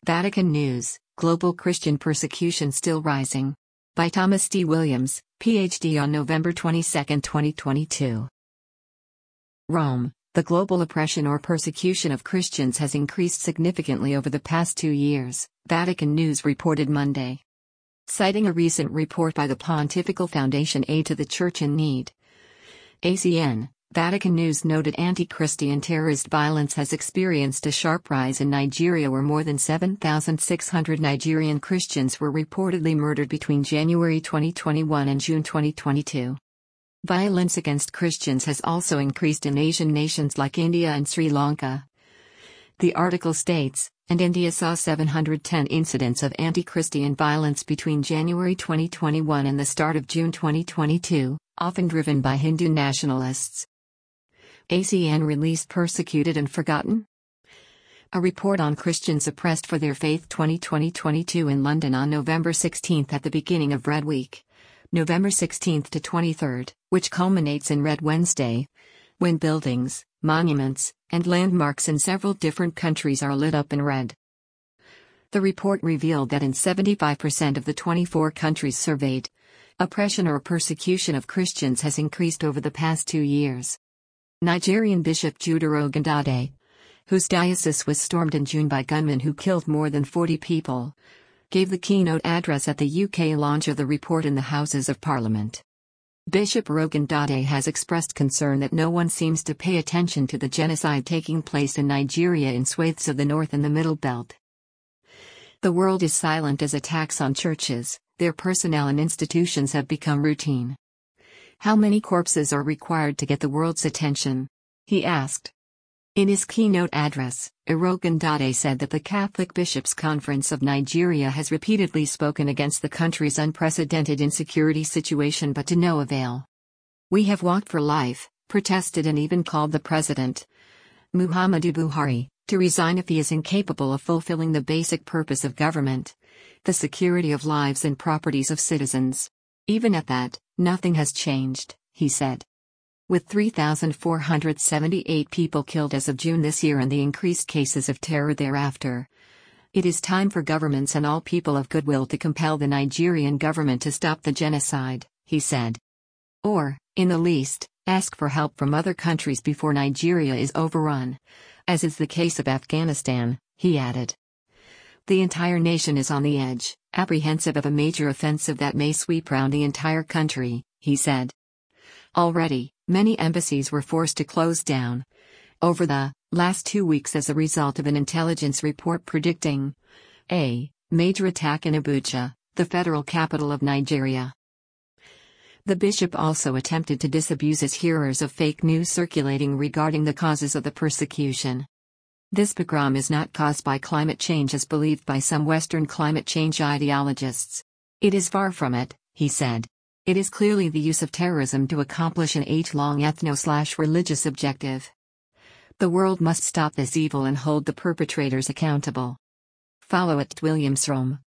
Vatican News: Global Christian Persecution Still Rising. By Thomas D. Williams, Ph.D. on November 22, 2022. Rome: the global oppression or persecution of Christians has increased significantly over the past 2 years, Vatican News reported Monday. Citing a recent report by the Pontifical Foundation Aid to the Church in Need, ACN, Vatican News noted anti-Christian terrorist violence has experienced a sharp rise in Nigeria, where more than 7,600 Nigerian Christians were reportedly murdered between January 2021 and June 2022. Violence against Christians has also increased in Asian nations like India and Sri Lanka. The article states, and India saw 710 incidents of anti-Christian violence between January 2021 and the start of June 2022, often driven by Hindu nationalists. ACN released Persecuted and Forgotten? A report on Christians oppressed for their faith 2020-22 in London on November 16 at the beginning of Red Week, November 16 to 23, which culminates in Red Wednesday, when buildings, monuments, and landmarks in several different countries are lit up in red. The report revealed that in 75% of the 24 countries surveyed, oppression or persecution of Christians has increased over the past 2 years. Nigerian Bishop Jude Orogundade, whose diocese was stormed in June by gunmen who killed more than 40 people, gave the keynote address at the UK launch of the report in the Houses of Parliament. Bishop Orogundade has expressed concern that no one seems to pay attention to the genocide taking place in Nigeria in swathes of the North and the Middle Belt. The world is silent as attacks on churches, their personnel and institutions have become routine. How many corpses are required to get the world's attention? He asked. In his keynote address, Orogundade said that the Catholic Bishops' Conference of Nigeria has repeatedly spoken against the country's unprecedented insecurity situation, but to no avail. We have walked for life, protested, and even called the President, Muhammadu Buhari, to resign if he is incapable of fulfilling the basic purpose of government, the security of lives and properties of citizens. Even at that, nothing has changed, he said. With 3,478 people killed as of June this year and the increased cases of terror thereafter, it is time for governments and all people of goodwill to compel the Nigerian government to stop the genocide, he said. Or, in the least, ask for help from other countries before Nigeria is overrun, as is the case of Afghanistan, he added. The entire nation is on the edge, apprehensive of a major offensive that may sweep round the entire country, he said. Already, many embassies were forced to close down over the last 2 weeks as a result of an intelligence report predicting a major attack in Abuja, the federal capital of Nigeria. The bishop also attempted to disabuse his hearers of fake news circulating regarding the causes of the persecution. This pogrom is not caused by climate change as believed by some Western climate change ideologists. It is far from it, he said. It is clearly the use of terrorism to accomplish an age-long ethno/religious objective. The world must stop this evil and hold the perpetrators accountable. Follow @WilliamsRome.